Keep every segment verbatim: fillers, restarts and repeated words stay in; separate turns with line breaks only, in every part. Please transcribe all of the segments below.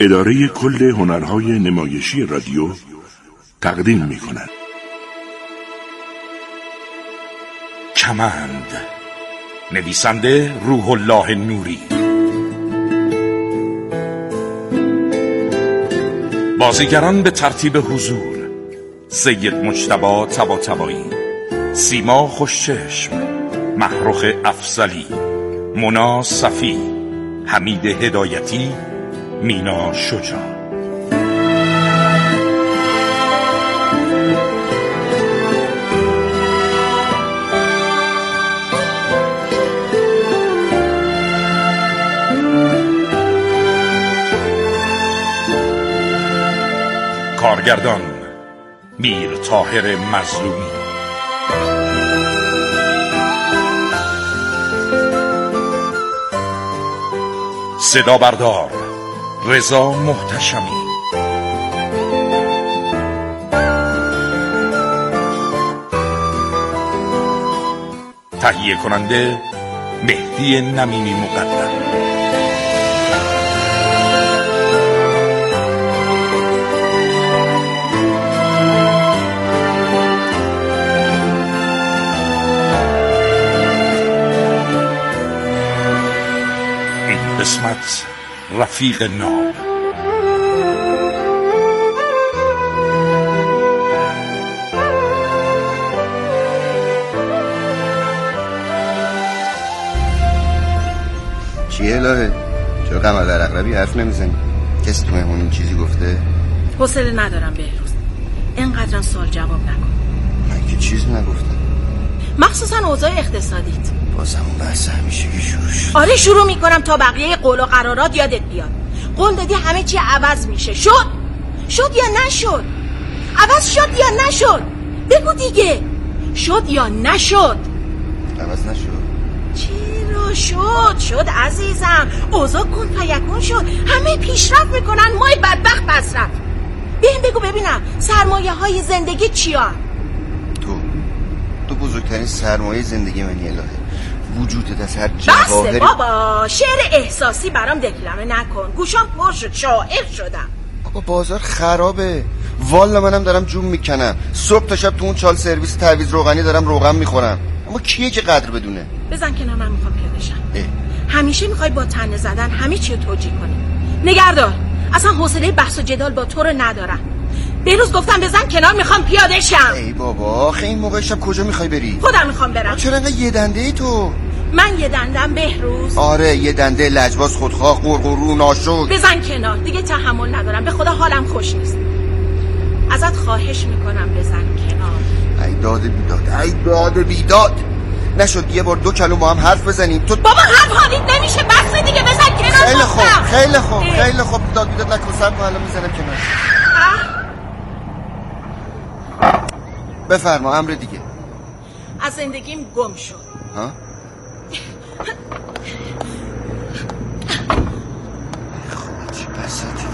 اداره کل هنرهای نمایشی رادیو تقدیم می کند.
کمند، نویسنده روح الله نوری، بازیگران به ترتیب حضور: سید مجتبی طباطبایی، سیما خوشچشم، محروخ افضلی، مونا صفی، حمید هدایتی، مینا شجاع. کارگردان میر طاهر مظلومی، صدا بردار رضا محتشمی، تهیه کننده مهدی نمیمی مقدم. این قسمت رفیق ناب.
چیه الهه؟ چرا قمر در اقربی حرف نمیزنی؟ کسی تو مهمون این چیزی گفته؟
حوصله ندارم بهروز، اینقدرم سوال جواب نکن.
من که چیز نگفتم،
مخصوصا اوضاع اقتصادیت.
باز همون بحث همیشگی شروع شد.
آره شروع میکنم تا بقیه قول و قرارات یادت بیاد. قول دادی همه چی عوض میشه. شد؟ شد یا نشد؟ عوض شد یا نشد؟ بگو دیگه، شد یا نشد؟
عوض نشد.
چرا شد؟ شد عزیزم، اوضاع کن فیکون شد. همه پیشرفت میکنن، مای بدبخت پس رفت. بهم بگو ببینم سرمایه های زندگی چیا؟
تو تو بزرگترین سرمایه زندگی منی الهه. وجودت از هر جواهری.
بسه بابا، شعر احساسی برام دکلمه نکن. گوشام پر شد، شاعر شدم.
بابا بازار خرابه، والا منم دارم جون میکنم. صبح تا شب تو اون چال سرویس تعویض روغنی دارم روغن میخورم. اما کیه که قدر بدونه؟
بزن کنار، من میخوام پیاده شم. همیشه میخوای با تنه زدن همه چی رو توجیه کنی. نگهدار، اصلا حوصله بحث و جدال با تو رو ندارم. بهروز گفتم بزن کنار، میخوام پیاده شم.
ای بابا، آخه این موقع شب کجا میخوای بری؟
خودم میخوام برم.
چرا انقدر یه دنده ای تو؟
من یه دندم بهروز؟
آره یه دنده، لجباز، خودخواه، قرقرو، ناشد.
بزن کنار، دیگه تحمل ندارم. به خدا حالم خوش نیست. ازت خواهش میکنم بزن کنار.
ای داد بیداد، ای داد بیداد. نشد یه بار دو کلمه با هم حرف بزنیم؟ تو
بابا حرف حالیت نمیشه، بس دیگه، بزن کنار.
خیلی خوب خیلی خوب خیلی خوب داد بیداد نکن. سب کن الان میزنم کنار. بفرما امر دیگه.
از زندگیم گم شد.
ها؟ خب چی بساتی؟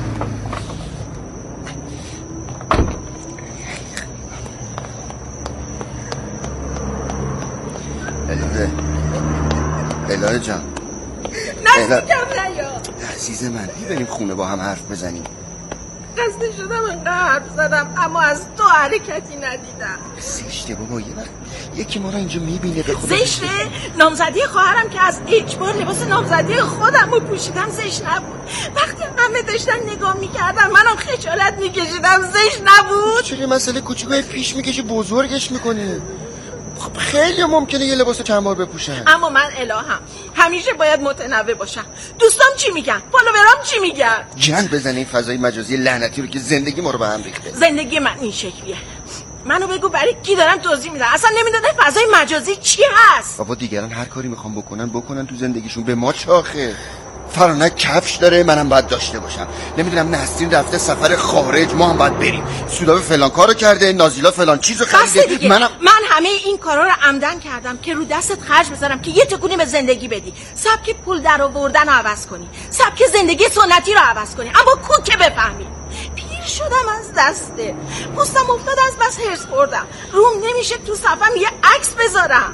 الهه الهه جان،
نزدیکم نیا
عزیز من. بریم خونه با هم حرف بزنیم.
خسته شدم انقدر حرف زدم، اما از تو حرکتی ندیدم.
زشته بابا، یه وقت یکی ما رو اینجا میبینه به خدا.
زشته؟ نامزدی خواهرم که از اجبار لباس نامزدی خودم رو پوشیدم زشت نبود؟ وقتی همه داشتن نگاه میکردن منم خجالت میکشیدم زشت نبود؟
چرا مسئله کوچیکای پیش میکشی بزرگش میکنی؟ خب خیلی ممکنه یه لباس چند بار بپوشن.
اما من الهام همیشه باید متنوع باشم. دوستام چی میگن؟ فالوورام چی میگن؟
جنگ بزنه این فضای مجازی لعنتی رو که زندگی ما رو به هم ریخته.
زندگی من این شکلیه. منو بگو برای کی دارم توضیح میدم؟ اصلا نمیدونم فضای مجازی چی هست.
بابا دیگران هر کاری میخوام بکنن بکنن تو زندگیشون، به ما چاخه. فرانک کفش داره، منم باید داشته باشم. نمیدونم نسرین رفته سفر خارج، ما هم باید بریم. سودابه فلان کارو کرده، نازیلا فلان چیزو خریده.
منم من همه این کارا رو عمدن کردم که رو دستت خرج بذارم که یه تکونی به زندگی بدی، سبک پول در آوردن رو عوض کنی، سبک زندگی سنتی رو عوض کنی، اما کو که بفهمی. پیر شدم از دسته، پوستم افتاد از بس هرس خوردم، روم نمیشه تو صفم یه عکس بذارم.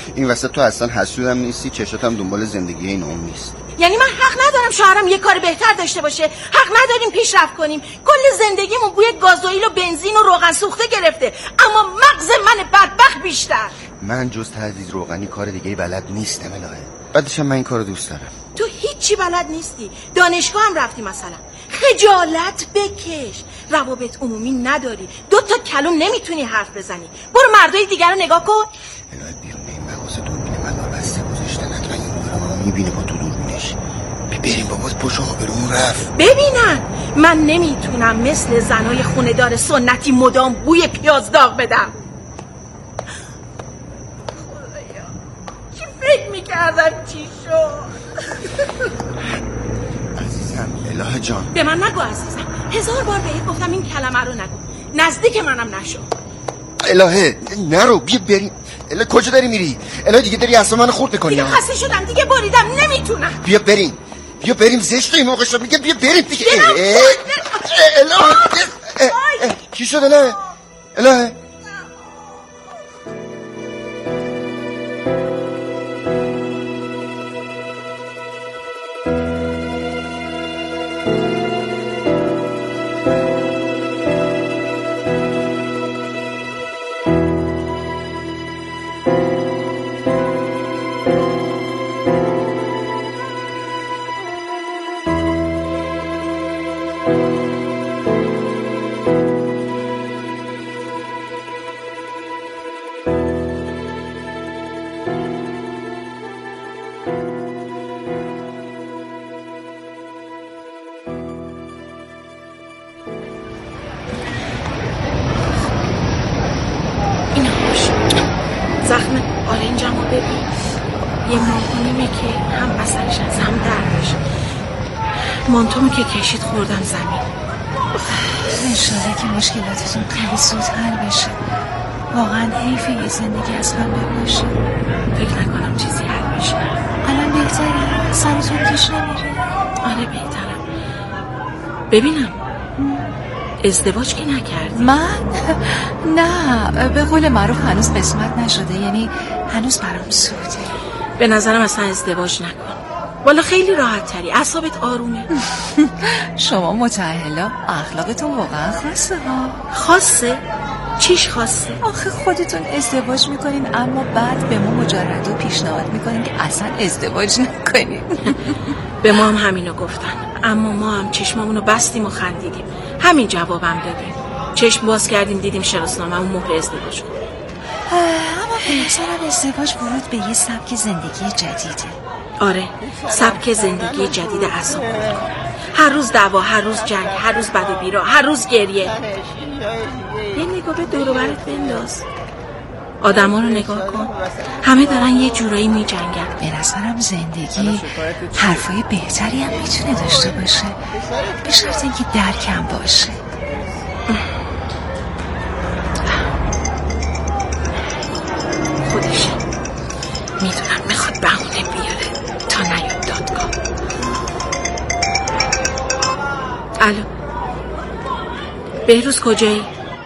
این وسط تو اصلا حسودم نیستی، چشاتم دنبال زندگی این اون نیست.
یعنی من حق ندارم شوهرم یه کار بهتر داشته باشه؟ حق نداریم پیشرفت کنیم؟ کل زندگیمون بوی گازوئیل و بنزین و روغن سوخته گرفته، اما مغز من بدبخت بیشتر.
من جز تهدید روغنی کار دیگه بلد نیستم الهه. بعدش من این کارو دوست دارم.
تو هیچی بلد نیستی. دانشگاه هم رفتی مثلا. خجالت بکش. روابط عمومی نداری، دو تا کلم نمیتونی حرف بزنی. برو مردای دیگر رو نگاه کن.
الهه بیرون این مغازه دوربین من بسته گذاشتن، حتما این رو میبینه با تو دوربینش. بریم بابا، پشو آبرون رفت.
ببینن من نمیتونم مثل زنای خونه‌دار سنتی مدام بوی پیاز داغ بدم. خدایا چی فکر میکردم چی شد؟
عزیزم الهه جان،
به من نگو عزیزم. هزار بار بهت گفتم این کلمه رو نگو. نزدیک منم نشو.
الهه نرو، بیا بریم. الهه کجا داری میری؟ الهه دیگه داری اصلا منو خورد میکنی.
دیگه خسته شدم، دیگه بریدم، نمیتونم.
بیا بریم، بیا بریم. زشت این موقع شب میگه بیا بریم دیگه. الهه چی شد الهه؟ الهه
زخم آرنجم رو ببین، یه ماهونیمه که هم بسرش از هم در بشه. مانتومی که کشید خوردم زمین.
انشالله که مشکلاتتون خیلی زود حل بشه. واقعا حیفه یه زندگی از هم بپاشه.
فکر نکنم چیزی حل بشه.
الان بهتری؟ سرتون توش نمیره؟
آره بهترم. ببینم ازدواج که نکردی؟
من؟ نه، به قول معروف هنوز قسمت نشده، یعنی هنوز برام زوده.
به نظرم اصلا ازدواج نکن. والا خیلی راحت تری، اعصابت آرومه.
شما متأهلا اخلاقتون واقعا خاصه ها.
خاصه؟ چیش خاصه؟
آخه خودتون ازدواج میکنین اما بعد به ما مجردو پیشنهاد میکنین که اصلا ازدواج نکنین.
به ما هم همینو گفتن، اما ما هم چشمامونو بستیم و خندیدیم. همین جوابم دادیم. چشم باز کردیم دیدیم شناسنامه‌مون مهر ازدواج بود.
اما به نظرم ازدواج ورود به یه سبک زندگی جدیده.
آره، سبک زندگی جدید اعصاب خورد کن. هر روز دعوا، هر روز جنگ، هر روز بد و بیرا، هر روز گریه. یه نگاه به دور و برت بنداز. آدما رو نگاه کن، همه دارن یه جورایی می جنگن.
به نظرم زندگی حرفای بهتری هم میتونه داشته باشه، به شرط اینکه درکم باشه.
خودشه، میدونم میخواد بهونه بیاره تا نیاد دادگاه. الو بهروز کجایی؟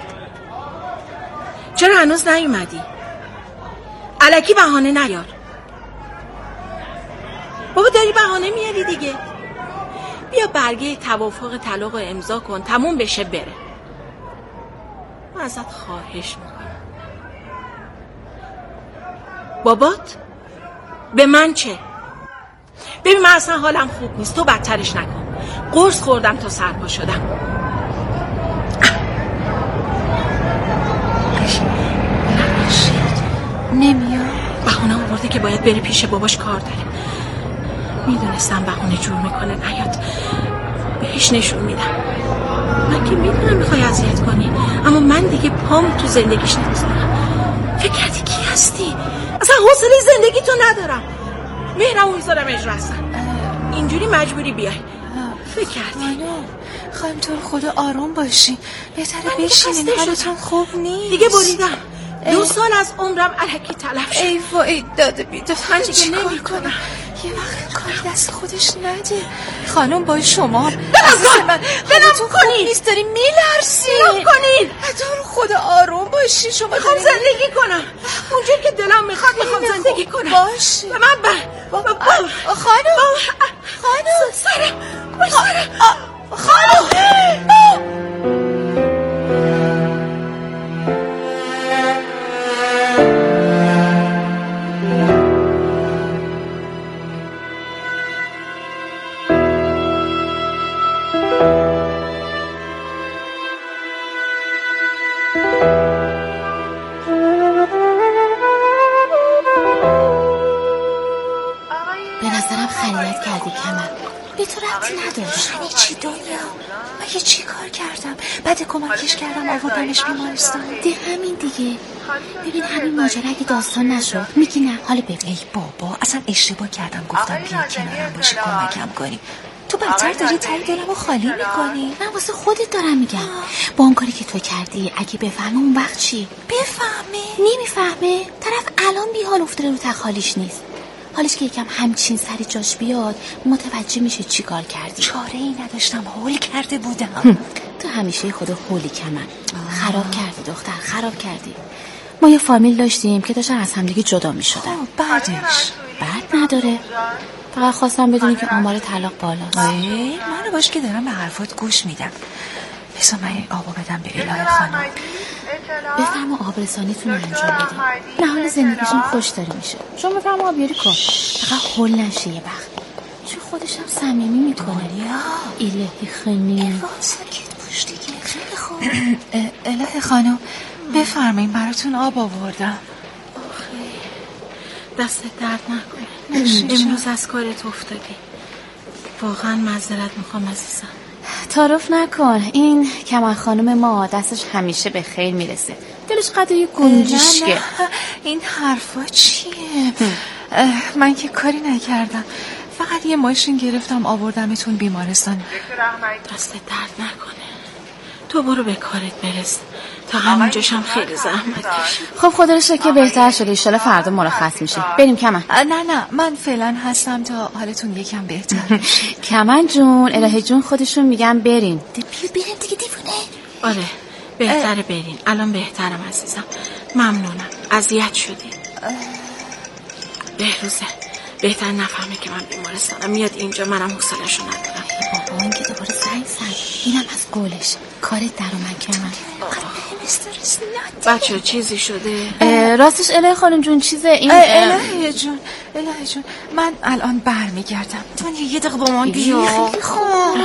چرا هنوز نیومدی؟ الکی بهانه نیار. بابا داری بهانه میاری دیگه. بیا برگه توافق طلاق رو امضا کن، تموم بشه بره. من ازت خواهش میکنم. بابات؟ به من چه؟ ببین من اصلا حالم خوب نیست، تو بدترش نکن. قرص خوردم تا سرپا شدم.
نمیاد.
بهونه آورده که باید بره پیش باباش کار داره. میدونستم بهونه جور میکنه نیاد. بهش نشون میدم. من که میدونم میخوای اذیت کنی، اما من دیگه پام تو زندگیش نمیذارم. فکر کردی کی هستی؟ اصلا حوصله زندگی تو ندارم. مهرمو میذارم اجرا هستن. اینجوری مجبوری بیای. فکر کردی
مانو خواهیم تو خدا آروم باشی، بهتره بشینین، حالتون خوب نیست.
دیگه بریدم. دو سال از عمرم الکی تلف شد.
ای وای داده بیدو.
من دیگه نمی کنم.
یه وقت کاری دست خودش نده. خانم با شما
بلم
من
بلم کنید
نیست، داری میلرسی.
بلم کنید.
تو رو خدا آروم باشی. شما
میخوام زندگی کنم اونجور که دلم میخواد. میخوام زندگی کنم.
باشه
به من بر
خانم خانم
سارا سارا
خانم
به نظرم خریت کردی کمر. به تو ربطی نداشت.
یعنی چی دنیا؟ من یه چی کار کردم؟ بعد کمکش کردم آوردمش بیمارستان.
ده همین دیگه. ببین همین ماجرا اگه داستان نشد میگی نه. حالا ببین
ای بابا اصلا اشتباه کردم گفتم بیا کنارم باشی کمکم کنی. تو بدتر داری تایی دلمو خالی میکنی.
من واسه خودت دارم میگم. با اون کاری که تو کردی اگه بفهمه اون وقت چی؟
بفهمه؟
نمیفهمه. طرف الان بی حال افتاده رو تخالیش نیست. حالش که یکم همچین سری جاش بیاد متوجه میشه چی کار کردی.
چاره ای نداشتم، هول کرده بودم.
تو همیشه خدا هولی کمن. خراب کردی دختر، خراب کردی. ما یه فامیل داشتیم که داشتن از همدیگه جدا میشدن.
بعدش
بعد نداره. فقط خواستم بدونی که آمار طلاق بالاست.
ای منو باش که دارم به حرفات گوش میدم. بسا من این آبو بدم به الهه خانم.
بفرما آب رسانیتون رو انجام بدیم. نه حال زندگیشون خوش داره میشه. شما بفرما آب بیاری کن. فقط هول نشه یه وقت. چون خودش هم صمیمی میکنه. الهی خانم.
ساکت باش دیگه. خیلی خوب. الهه خانم بفرمایید براتون آب آوردم.
دست درد نکنه. امروز از کارت افتادی. واقعا معذرت میخوام عزیزم.
تعارف نکن. این کمر خانم ما دستش همیشه به خیر میرسه. دلش قدر یه گنجشکه.
این حرفا چیه؟ من که کاری نکردم. فقط یه ماشین گرفتم آوردمتون بیمارستان.
دست درد نکنه. تو برو به کارت برس. تا همونجاش هم خیلی زحمت کشید.
خب خدا رو شکر بهتر شده. ایشالا فردا مرخص میشه. بریم کمن.
نه نه من فعلا هستم تا حالتون یکم بهتر بشه.
کمن جون الهه جون خودشون میگن بریم.
بیا بریم دیگه دیوونه.
آره بهتره بریم. الان بهترم عزیزم. ممنونم. اذیت شدی. بهروزه بهتر نفهمه که من بیمارستانم. میاد اینجا منم حوصله‌شو ندارم.
بابا این که دوباره زنگ زد. اینم از گلش. کارت در اومد کمن.
بچه چیزی شده؟
راستش الهه خانم جون چیزه این
الهه جون الهه جون من الان برمیگردم. تو یه دقیقه با من بیا.
خیلی خوب.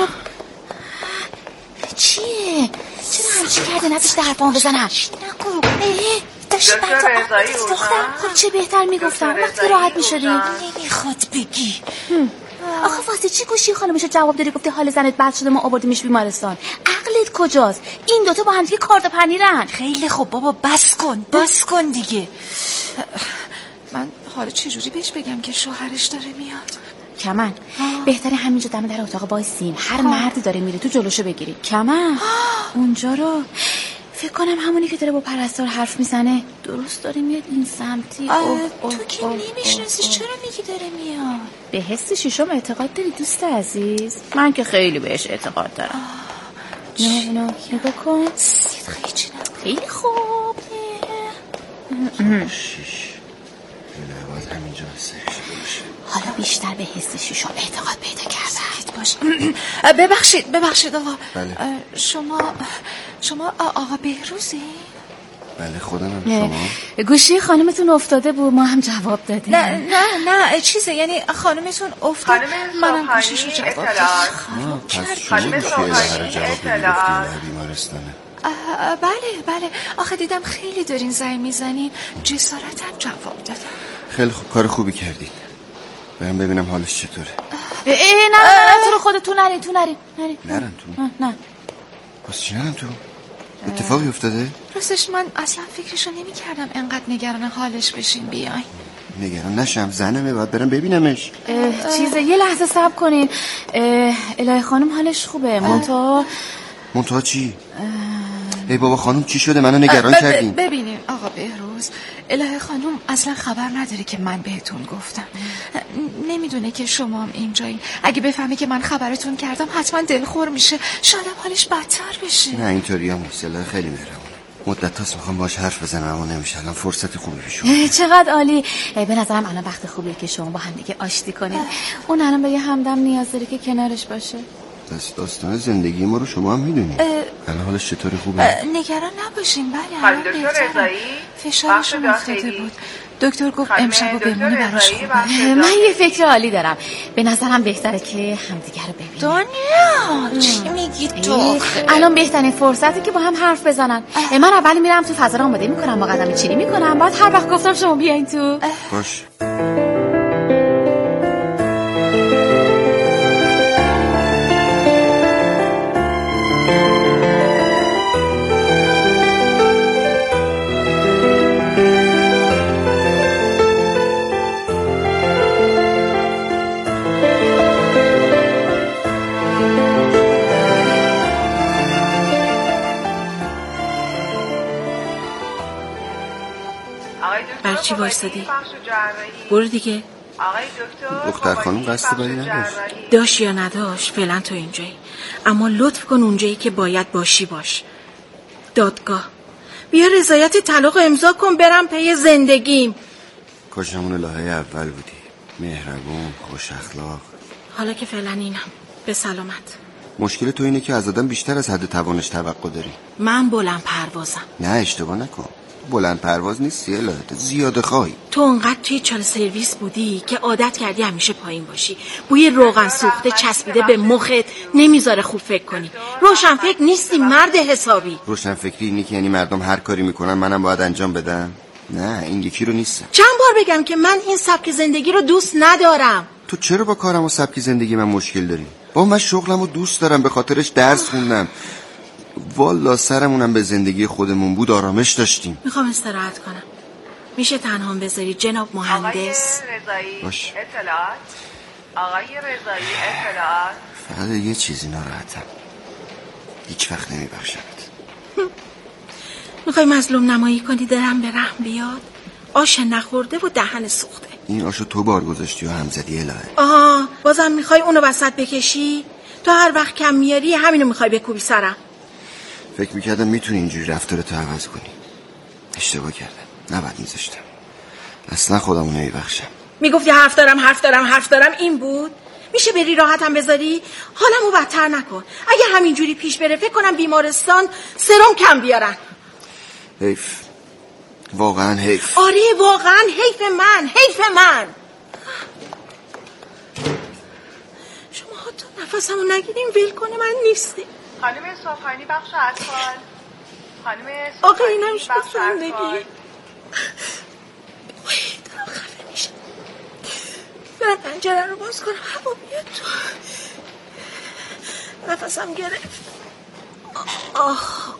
چیه؟ چرا همچی کرده نزش در پام بزنم؟
نگو داشت
دختر خب چه بهتر میگفتم وقتی راحت میشدیم.
نمیخواد بگی.
آخه واسه چی گوشی خانمشو جواب داری گفتی حال زنت بد شده ما آوردیمش بیمارستان؟ عقلت کجاست؟ این دوتا با هم دیگه کارت و پنیرن.
خیلی خوب بابا بس کن بس کن دیگه. من حالا چجوری بهش بگم که شوهرش داره میاد؟
کمن بهتره همینجا دم در اتاق وایسیم. هر مردی داره میره تو جلوشو بگیری. کمن اونجا رو فکر کنم همونی که داره با پرستار حرف میزنه درست داره میاد این سمتی.
اوه اوه تو که نمیشناسیش چرا میگی داره میاد؟
به حس شیشم اعتقاد داری دوست عزیز؟ من که خیلی بهش اعتقاد دارم. نه نه نگاه کن.
صدقه چی نه؟
خیلی خوب.
شیش باید همینجا سرش باشه.
حالا بیشتر به حس شیشم اعتقاد پیدا کردم.
باش. ببخشید ببخشید آقا.
بله.
شما شما آقا بهروزی؟
بله خودم. شما
گوشی خانمتون افتاده بود ما هم جواب دادیم.
نه نه نه چیزه یعنی خانمتون افتاد منم گوشیشو جواب دادم.
پس شما گوشی الهه رو جواب دادی گفتی الهه بیمارستانه.
بله بله آخه دیدم خیلی دارین زنگ میزنین جسارتم جواب دادم.
خیلی خوب کار خوبی کردی. برم ببینم حالش چطوره.
ای نه نه تو رو خودتون نرین تو نرین نرین
نرن تو
نه
پس چی نرن تو؟ اتفاقی افتاده؟
راستش من اصلا فکرشو نمی کردم انقدر نگران حالش بشین بیاین.
نگران نشم زنمه باید برم ببینمش.
چیزه یه لحظه صبر کنین. الهه خانم حالش خوبه منتها
منتها چی؟ ای بابا خانم چی شده منو نگران کردین؟
ببینین آقا بهروز الهه خانم اصلا خبر نداره که من بهتون گفتم. نمیدونه که شما هم اینجایی. اگه بفهمه که من خبرتون کردم حتما دلخور میشه، شاید حالش بدتر بشه.
نه اینطوری هم نیست. الهه خیلی مهربونه. مدت هاست میخوام باهاش حرف بزنم اما نمیشه. الان فرصت خوبی پیش اومده.
چقدر عالی. به نظرم الان وقت خوبیه که شما با هم دیگه آشتی کنید. اون الان به یه همدم نیاز داره که کنارش باشه.
دست داستان زندگی ما رو شما هم میدونید. الان حالش چطوری خوبه؟
نگران نباشین. بله الان بهتره. فشارشون افتاده بود. دکتر گفت امشب و بمونی براش خوبه.
من یه فکر عالی دارم. به نظرم بهتره که همدیگه رو ببینیم.
دنیا چی میگی تو؟
الان بهترین فرصتی که با هم حرف بزنن. من اولی میرم تو فضا رو آماده میکنم، با قدم چینی میکنم، بعد هر وقت گفتم شما بیاین تو.
باش.
برای چی وایستادی؟ برو دیگه.
دختر خانم قصد بدی نداشت.
داشت یا نداشت فعلا تو اینجایی، اما لطف کن اونجایی که باید باشی باش. دادگاه بیا رضایت طلاق امضا کن برم پی زندگیم.
کاش همون الهه اول بودی، مهربون، خوش اخلاق.
حالا که فعلا اینم. به سلامت.
مشکل تو اینه که از آدم بیشتر از حد توانش توقع داری.
من بلند پروازم.
نه اشتباه نکن، بلند پرواز نیستی الهه، زیاده خواهی.
تو انقدر توی چال سرویس بودی که عادت کردی همیشه پایین باشی. بوی روغن سوخته چسبیده به مخت نمیذاره خوب فکر کنی. روشن فکر نیستی مرد حسابی.
روشن فکری اینی که یعنی مردم هر کاری میکنن منم باید انجام بدم؟ نه این یکی رو نیستم.
چند بار بگم که من این سبک زندگی رو دوست ندارم.
تو چرا با کارم و سبک زندگی من مشکل داری؟ با من شغلم رو دوست دارم، به خاطرش درس خوندم. والا سرمونم به زندگی خودمون بود، آرامش داشتیم.
میخوام استراحت کنم. میشه تنها بذاری جناب مهندس؟
باش.
اطلاعات آقای رضایی اطلاعات.
فقط یه چیزی ناراحتم، هیچ وقت نمیبخشمت.
میخوای مظلوم نمایی کنی درم به رحم بیاد؟ آش نخورده و دهن سوخته.
این آشو تو بار گذاشتی و هم زدی الهه.
آها بازم میخوای اونو وسط بکشی؟ تو هر وقت کم میاری همینو میخوای بکوبی سرم.
فکر میکردم میتونی اینجوری رفتارتو عوض کنی. اشتباه کردم، نباید میذاشتم. اصلا خودمو نمیبخشم.
میگفتی حرف دارم حرف دارم حرف دارم این بود؟ میشه بری راحتم بذاری؟ حالمو بدتر نکن. اگه همینجوری پیش بره فکر کنم بیمارستان سرم کم بیارن.
حیف، واقعا حیف.
آره واقعا حیف من، حیف من. شما حتی نفسمو نگیریم ول کنه من نیستی.
خانم صافانی بخش اطفال. خانم
آقا این هم شد زندگی. دارم خفه میشه. برم پنجره رو باز کنم هوا بیاد تو. نفسم گرفت. آه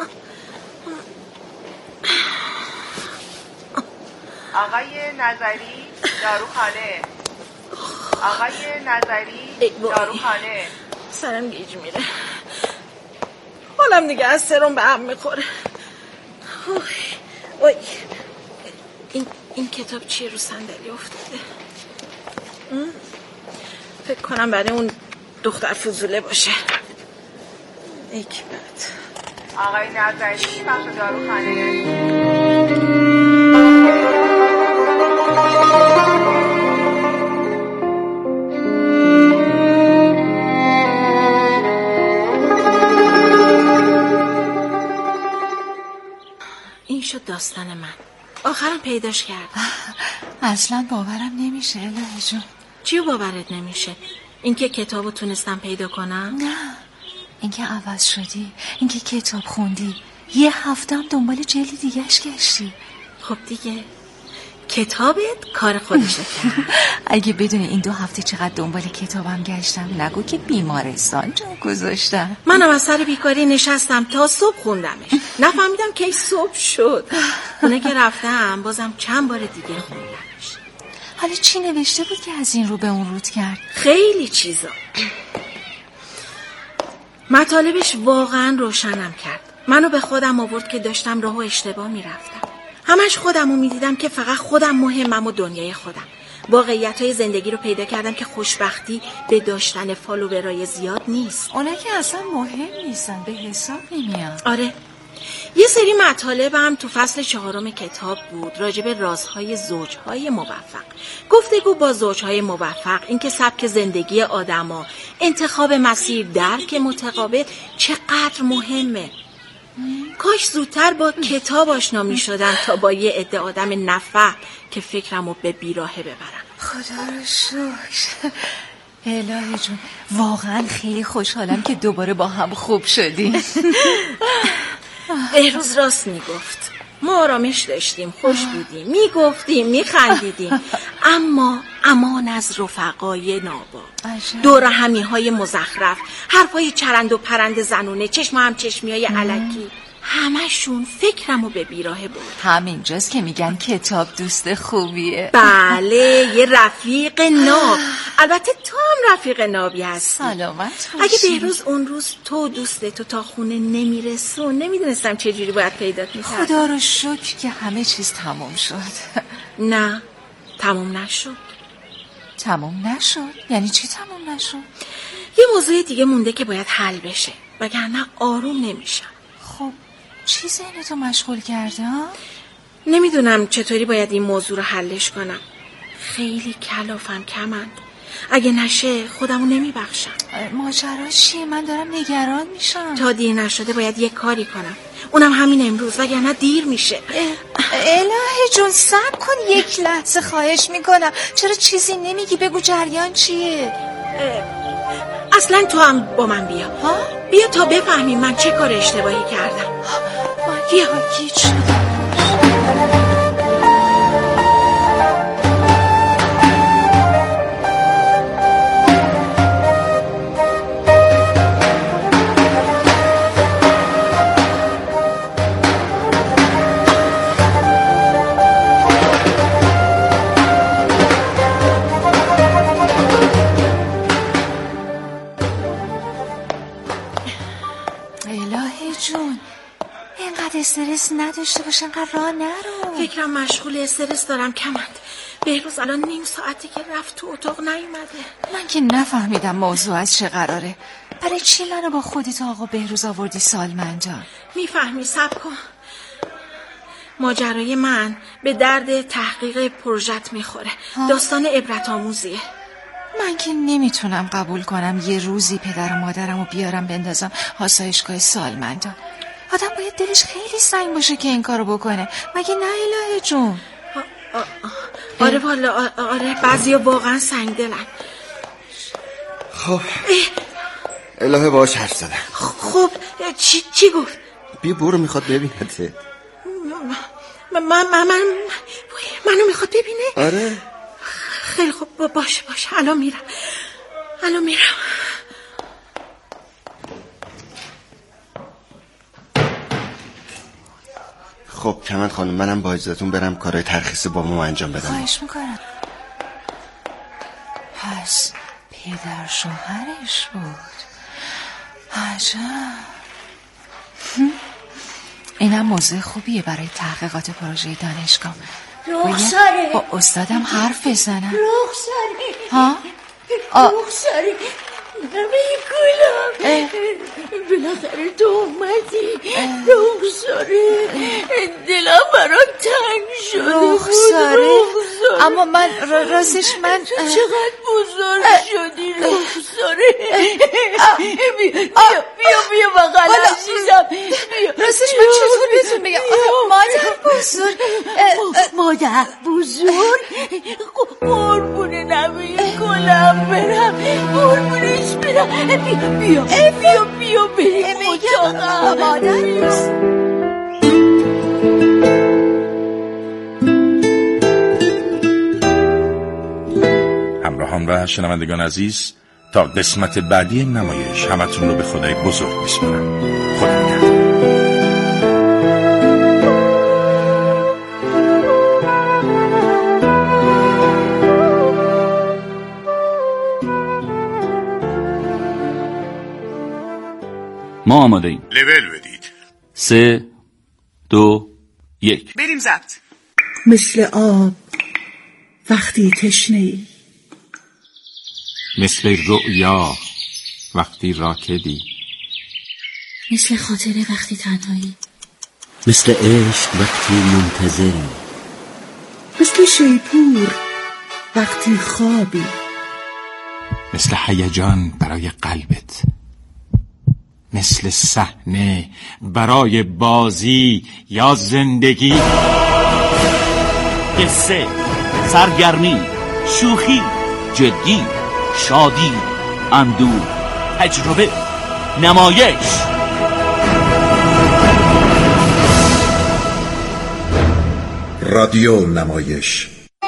آقای نظری داروخانه. آقای نظری داروخانه.
سرم گیج میره. حالم دیگه از سرم به هم میخوره. اوی این این کتاب چیه رو صندلی افتاده؟ فکر کنم برای اون دختر فضوله باشه. حکمت.
آقای نظری بخش داروخانه.
این شد داستان من. آخرم پیداش کرد.
اصلا باورم نمیشه الهه جون.
چیو باورت نمیشه؟ اینکه کتابو تونستم پیدا کنم؟
نه اینکه عوض شدی، اینکه کتاب خوندی، یه هفته هم دنبال جلد دیگهش گشتی.
خب دیگه کتابت کار خودشه کرد.
اگه بدونی این دو هفته چقدر دنبال کتابم گشتم نگو که بیمارستان جا گذاشتم.
منم از سر بیکاری نشستم تا صبح خوندمش. نفهمیدم کی صبح شد. اونه که رفتم بازم چند بار دیگه خوندمش.
حالا چی نوشته بود که از این رو به اون رود کرد؟
خیلی چیزا. مطالبش واقعا روشنم کرد. منو به خودم آورد که داشتم راهو اشتباه میرفتم. همش خودمو میدیدم که فقط خودم مهمم و دنیای خودم. واقعیت‌های زندگی رو پیدا کردم که خوشبختی به داشتن فالوورای زیاد نیست.
اونا که اصلا مهم نیستن، به حساب نمیاد.
آره. یه سری مطالبم تو فصل چهارم کتاب بود راجع به رازهای زوجهای موفق. گفتگو با زوجهای موفق، اینکه سبک زندگی آدما، انتخاب مسیر، درک متقابل چقدر مهمه. کاش زودتر با کتاب آشنا می شدن تا با یه عده آدم نفع که فکرمو به بیراهه ببرم.
خدا رو شکر. الهی جون، واقعا خیلی خوشحالم که دوباره با هم خوب شدیم.
بهروز راست میگفت. ما آرامش داشتیم، خوش بودیم، میگفتیم، میخندیدیم، اما امان از رفقای نابا، دور همی های مزخرف، حرفای چرند و پرند زنونه، چشم هم چشمی های علکی، همشون فکرمو به بیراهه برد.
همینجاست که میگن کتاب دوست خوبیه.
بله، یه رفیق ناب. البته تو هم رفیق نابی هستی.
سلامت باشی.
اگه بهروز اون روز تو دوست تو تا خونه نمیرسون، نمیدونستم چه جوری باید پیدات میکردم.
خدا رو شکر که همه چیز تموم شد.
نه، تموم نشد.
تموم نشد؟ یعنی چی تموم نشد؟
یه موضوع دیگه مونده که باید حل بشه، وگرنه آروم نمیشم.
خب چی ذهنتو مشغول کرده ها؟
نمیدونم چطوری باید این موضوع رو حلش کنم. خیلی کلافم کمند. اگه نشه خودمو نمیبخشم.
ماجرا چیه؟ من دارم نگران میشم.
تا دیر نشده باید یه کاری کنم، اونم همین امروز، وگرنه دیر میشه.
الهی جون صبر کن یک لحظه، خواهش میکنم. چرا چیزی نمیگی؟ بگو جریان چیه؟
اصلا تو هم با من بیا. ها؟ بیا تا بفهمی من چه کار اشتباهی کردم.
بیا گیج شدم. استرس نداشته باش، انقدر راه نرو.
فکرم مشغول استرس دارم کمند. بهروز الان نیم ساعتی که رفت تو اتاق نیومده.
من که نفهمیدم موضوع از چه قراره. برای چی منو با خودت آقا بهروز آوردی سالمنجان؟
میفهمی، صبر کن. ماجرای من به درد تحقیق پروژت میخوره. داستان عبرت آموزیه.
من که نمیتونم قبول کنم یه روزی پدر و مادرمو بیارم بندازم آسایشگاه سالمندان. آدم باید دلش خیلی سنگ باشه که این کارو بکنه، مگه نه الهی جون؟
آ- آ- آ- آره والا آره، بعضیا واقعا سنگ دلن.
خب الهه باش حرف زدم.
خب چی چی گفت؟
بیا برو، میخواد ببینته.
من من من منو میخواد ببینه؟
آره.
خیلی خوب، باشه باشه، الان میرم الان میرم.
خب کمند خانم، منم با اجازهتون برم کارهای ترخیص بابامو انجام بدم.
خواهش میکنم. پس پدر شوهرش بود. عجب. اینم موضوع خوبیه برای تحقیقات پروژه دانشگاه.
رخساره
با استادم حرف بزنم.
رخساره
ها؟
رخساره نمی گلم، بالاخره تو اومدی. رخساره دلم برات تنگ شده.
رخساره اما من راستش من
تو چقدر بزرگ شدی رخساره. بیا بیا بیا بغل عزیزم.
راستش من چطور بهتون بگم؟ مادر بزرگ
مادر بزرگ قربونه نمی گلم برم، قربونش برم. بیا بیا بیا بیا بریم اتاقم.
مادر
همراهان و شنوندگان عزیز، تا قسمت بعدی نمایش همتون رو به خدای بزرگ میسپارم. خدا نگهدار.
ما آماده ایم.
لول بدید.
سه دو
یک.
بریم ضبط.
مثل آب وقتی تشنه‌ای،
مثل رؤیا وقتی راکدی،
مثل خاطره وقتی تنهایی،
مثل عشق وقتی منتظری،
مثل شیپور وقتی خوابی،
مثل هیجان برای قلبت، مثل صحنه برای بازی یا زندگی.
قصه، سرگرمی، شوخی، جدی، شادی، اندوه، تجربه، نمایش.
رادیو نمایش.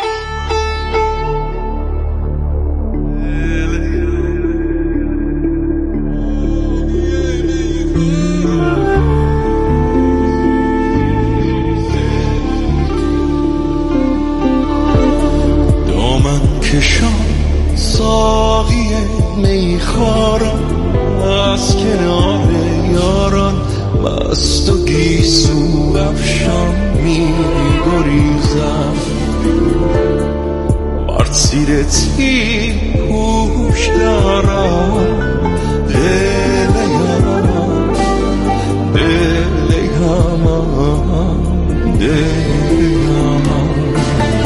دامن کشان ساقی میخوارم از کنار یاران، مست و گیسو افشان می گریزم، بر سیر تیر پوش دارم، دل یارم دل یارم دل یارم،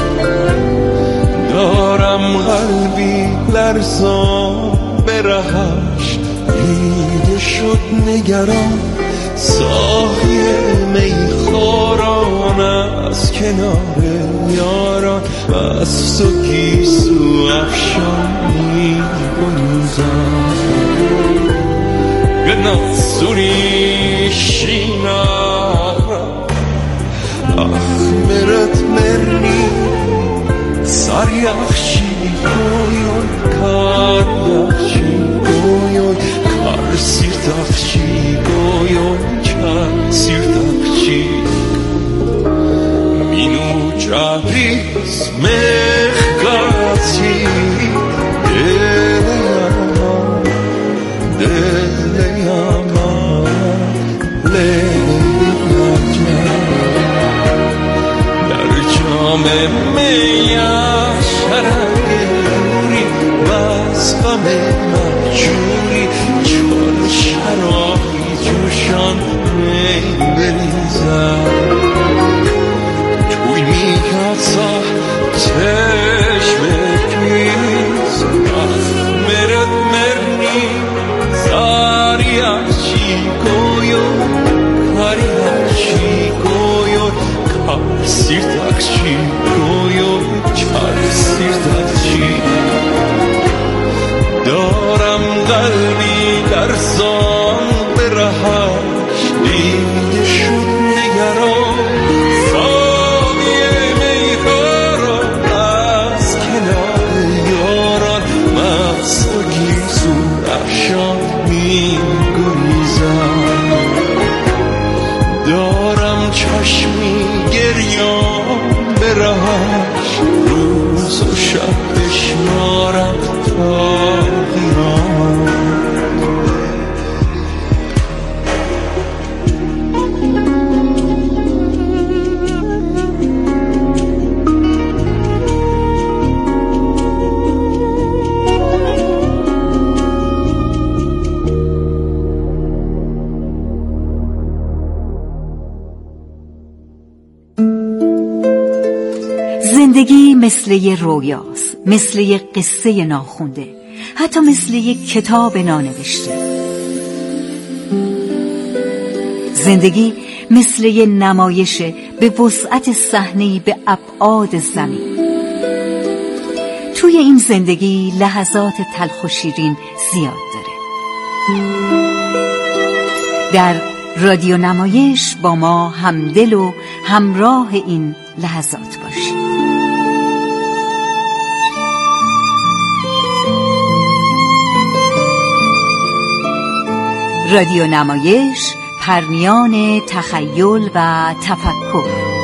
دارم قلبی لرزان به رهش، دیده شد نگران ساقی میخوران از کنار یاران، مست و گیسو افشان می گریزم، به نازوری شینم اخمرت مرنی سر یخشی گویون کار یخشی گویون کار سیر تخشی گویون کار سیر تخشی مینو جاریز مخگاتی دل یامان دل یامان لیاجم در جام میاش شرنگی بس غم مجوری چون شرابی جوشان می بریزم، توی میکسا چشم پیز اخمرت مرنی زاریاشی گویون کاریاشی گویون کار سیر تخشی گویون چار سیر تخشی، دارم قلبی لرزان به رهش، دیده شد نگران ساقی میخوران از کنار یاران، مست و گیسو افشان می گریزم، دارم چشمی گریان به رهش، روز و شب بشمارم تا قیامت.
زندگی مثل یه رویاست، مثل یه قصه ناخونده، حتی مثل یه کتاب نانوشته. زندگی مثل یه نمایشه به وسعت صحنه‌ای به ابعاد زمین. توی این زندگی لحظات تلخ و شیرین زیاد داره. در رادیو نمایش با ما همدل و همراه این لحظات باشید. رادیو نمایش، پرمیان تخیل و تفکر.